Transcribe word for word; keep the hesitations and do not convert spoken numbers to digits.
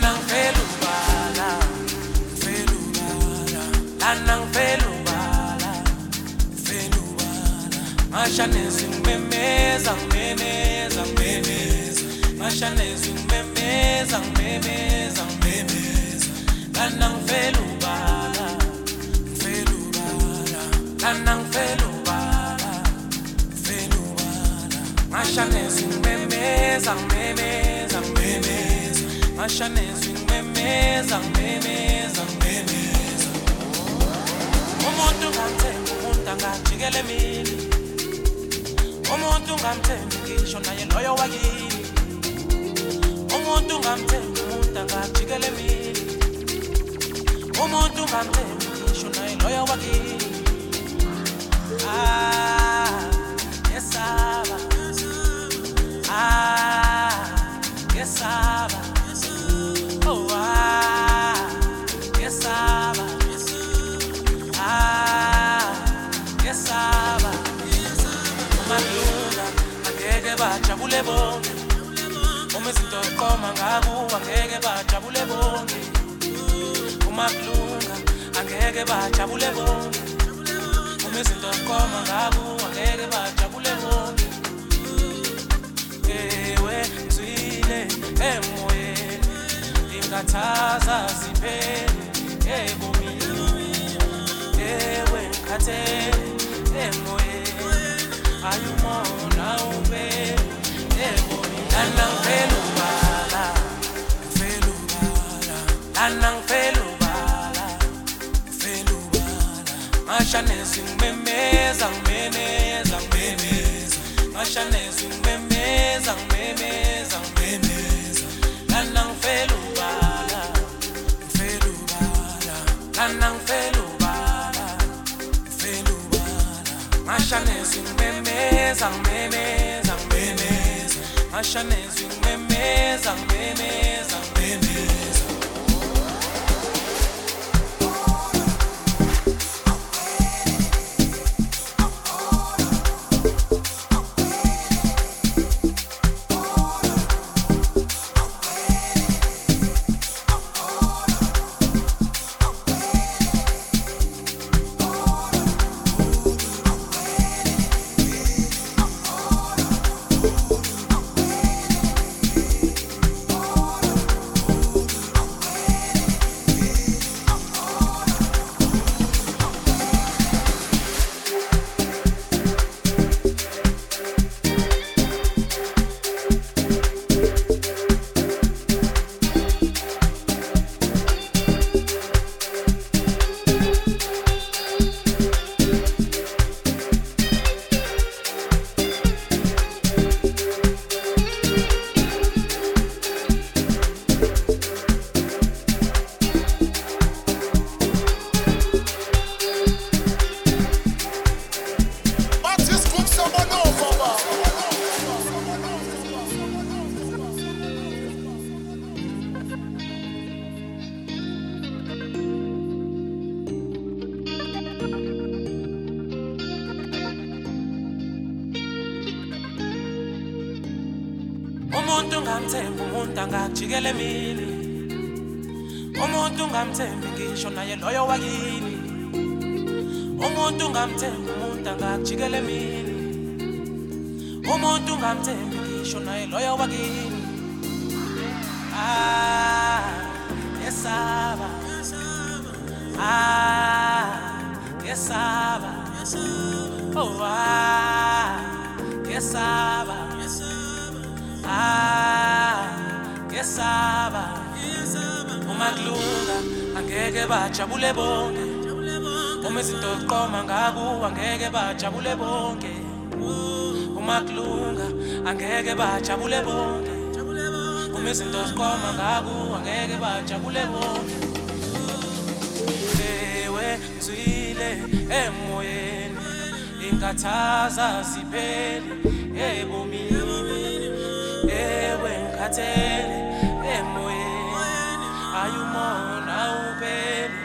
Lanang felubala, felubala, lanang felubala, felubala. Mashanezi ngimemeza, ngimemeza, ngimemeza. Mashanezi ngimemeza, ngimemeza, ngimemeza. Lanang felubala, felubala, lanang felubala, felubala. Mashanezi ngimemeza, ngimemeza, ngimemeza. Mashanezi ngimemeza, ngimemeza, ngimemeza. Umuntu ngamthembi, umuntu angajikela emini. Umuntu ngamthembi, ngisho naye loyo wakini. Umuntu ngamthembi, umuntu angajikela emini. Umuntu ngamthembi, ngisho naye loyo wakini. Ah, yesaba. Ah, yesaba. Oh, ah, yesaba. Ah, yesaba. Umalunga angeke bajabule bonke. Uma izinto ziqoma ngakuwe angeke bajabule bonke. Umalunga angeke bajabule bonke. Uma izinto ziqoma ngakuwe angeke bajabule bonke. Ewe ngizwile emoyeni ingathaza ziphele ebomini. Ewe ngikhathele emoyeni ayumona ubele ebomini. Lanang felubala, felubala, lanang felubala, felubala. Mashanezi ngimemeza, ngimemeza, ngimemeza. Mashanezi ngimemeza, ngimemeza, ngimemeza. Lanang felubala, felubala, lanang felubala, felubala. Mashanezi ngimemeza, ngimemeza, ngimemeza. Mashanezi ngimemeza, ngimemeza, ngimemeza. Umuntu ngamthembi, umuntu angajikela emini. Umuntu ngamthembi, ngisho naye loyo wakini. Umuntu ngamthembi, umuntu angajikela emini. Umuntu ngamthembi, ngisho naye loyo wakini. Ah, yesaba. Ah, yesaba. Oh, ah, yesaba. Ah, yesaba. Umalunga angeke bajabule bonke. Uma izinto ziqoma ngakuwe angeke bajabule bonke. Umalunga angeke bajabule bonke. Uma izinto ziqoma ngakuwe angeke bajabule bonke. Ewe ngizwile emoyeni ingathaza ziphele ebomini. Ewe ngikhathele emoyeni ayumona ubele